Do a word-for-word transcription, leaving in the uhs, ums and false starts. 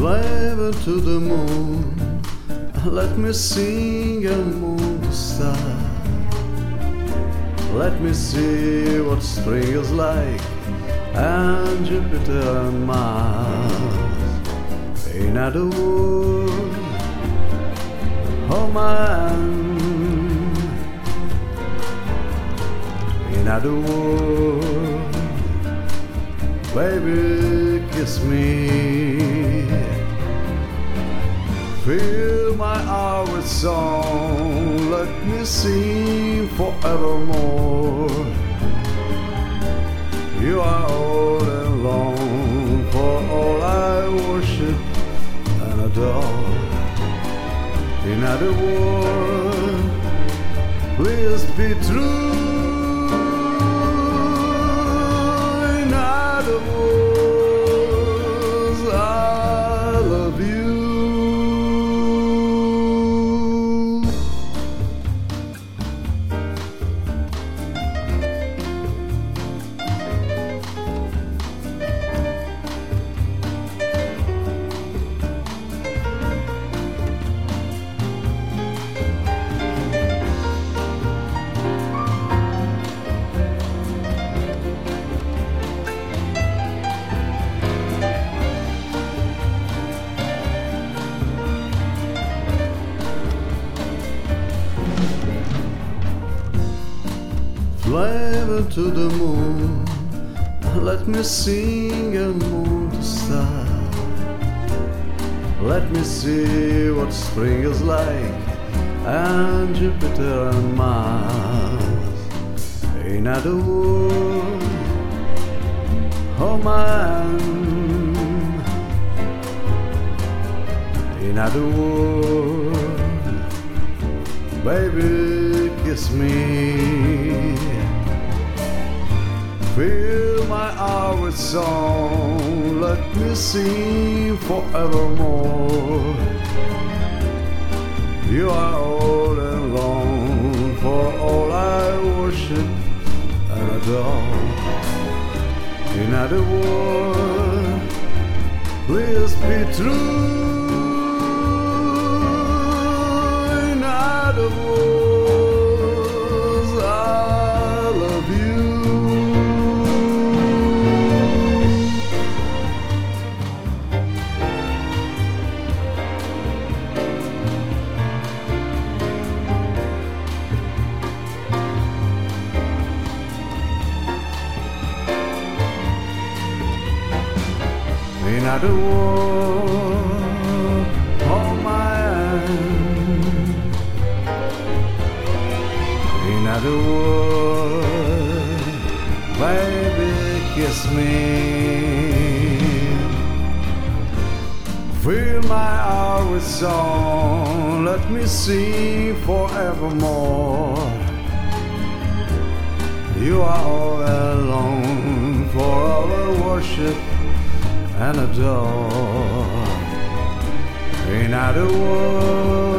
Flavor to the moon, let me sing and moon to star. Let me see what spring is like, and Jupiter and Mars. In other words, oh man, in other words, baby, kiss me. Fill my heart with song, let me sing forevermore. You are all alone, for all I worship and adore. In other words, please be true. In other words, I love you. Flavor to the moon, let me sing and moon to star. Let me see what spring is like, and Jupiter and Mars. In other words, oh man, in other words, baby, kiss me. Fill my heart with song, let me sing forevermore. You are all alone, for all I worship and adore. In other words, please be true. In other words, I love you. In other words, oh man. In other words, baby, kiss me. Fill my heart with song, let me sing forevermore. You are all alone, for all I worship and adore. In other words,